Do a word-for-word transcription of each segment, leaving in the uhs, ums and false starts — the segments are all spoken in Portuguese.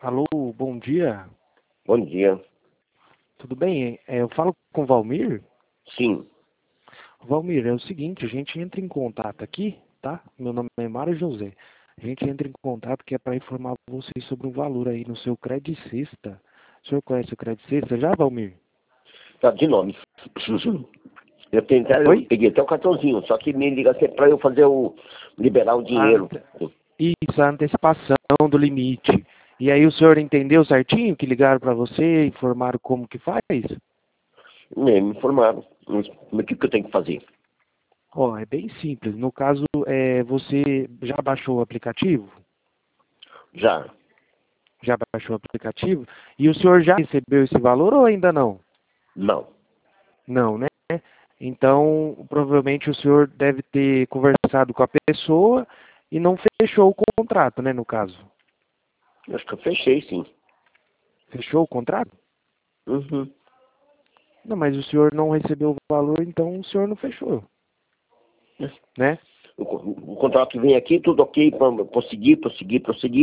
Alô, bom dia. Bom dia. Tudo bem? É, eu falo com o Valmir. Sim. Valmir, é o seguinte, a gente entra em contato aqui, tá? Meu nome é Mário José. A gente entra em contato que é para informar vocês sobre um valor aí no seu Credicesta. O senhor conhece o Credicesta já, Valmir? Tá de nome. Eu tenho até, eu Oi? peguei até o cartãozinho, só que me liga assim para eu fazer o. liberar o A dinheiro. ante- Isso, a antecipação do limite. E aí o senhor entendeu certinho que ligaram para você, informaram como que faz? Me, me informaram. Mas o que, que eu tenho que fazer? Ó, é bem simples. No caso, é, você já baixou o aplicativo? Já. Já baixou o aplicativo? E o senhor já recebeu esse valor ou ainda não? Não. Não, né? Então, provavelmente o senhor deve ter conversado com a pessoa e não fechou o contrato, né, no caso. Acho que eu fechei, sim. Fechou o contrato? Uhum. Não, mas o senhor não recebeu o valor, então o senhor não fechou, né? O, co- o contrato vem aqui, tudo ok, pra prosseguir, prosseguir, prosseguir.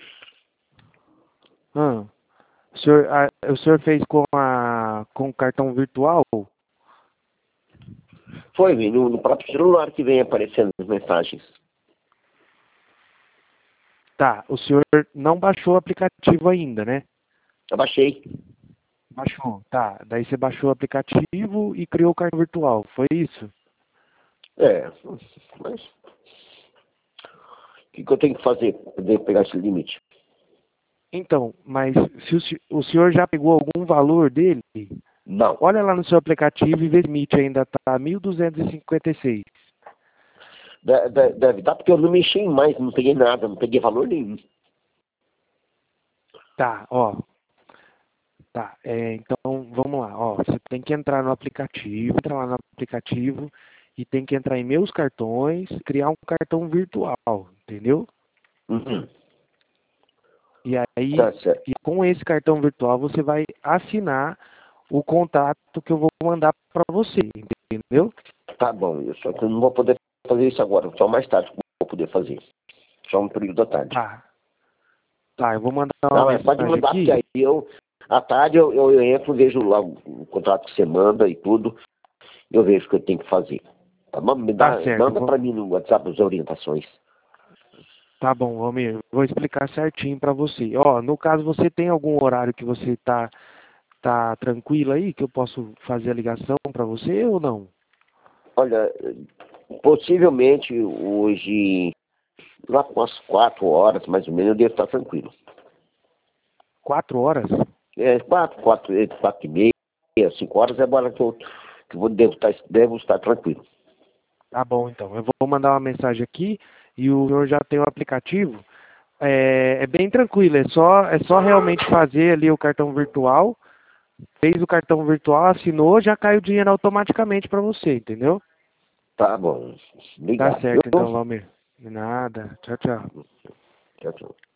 Ah, o senhor, a- o senhor fez com a com o cartão virtual? Foi, vem no, no próprio celular que vem aparecendo as mensagens. Tá, o senhor não baixou o aplicativo ainda, né? Eu baixei. Baixou, tá. Daí você baixou o aplicativo e criou o cartão virtual, foi isso? É, mas o que, que eu tenho que fazer para poder pegar esse limite? Então, mas se o, se- o senhor já pegou algum valor dele, Não. olha lá no seu aplicativo e vê se o limite ainda está mil duzentos e cinquenta e seis. De- de- Deve estar porque eu não mexi em mais, não peguei nada, não peguei valor nenhum. Tá, ó. Tá, é, então vamos lá, ó. Você tem que entrar no aplicativo, entrar lá no aplicativo e tem que entrar em meus cartões, criar um cartão virtual, entendeu? Uhum. E aí, Tá certo. e com esse cartão virtual você vai assinar o contrato que eu vou mandar para você, entendeu? Tá bom, eu só que eu não vou poder fazer isso agora, só mais tarde que eu vou poder fazer. Só um período da tarde. Tá, tá, eu vou mandar uma Não, mas pode mensagem mandar, porque aqui. aí eu, à tarde eu, eu, eu entro, vejo lá o, o contrato que você manda e tudo, eu vejo o que eu tenho que fazer. Tá bom? Me Tá dá, certo, eu manda vou, pra mim no WhatsApp as orientações. tá bom, Almir, eu vou explicar certinho para você. Ó, no caso, você tem algum horário que você tá, tá tranquilo aí, que eu posso fazer a ligação para você ou não? Olha, possivelmente hoje, lá com as quatro horas, mais ou menos, eu devo estar tranquilo. Quatro horas? É, quatro, quatro, é, quatro e meia, cinco horas é a hora que eu, que eu vou, devo, estar, devo estar tranquilo. Tá bom, então. Eu vou mandar uma mensagem aqui e o senhor já tem o aplicativo. É, é bem tranquilo, é só, é só realmente fazer ali o cartão virtual. Fez o cartão virtual, assinou, já cai o dinheiro automaticamente para você, entendeu? Tá bom. Tá Obrigado, certo, viu? então, Valmir. De nada. Tchau, tchau. Tchau, tchau.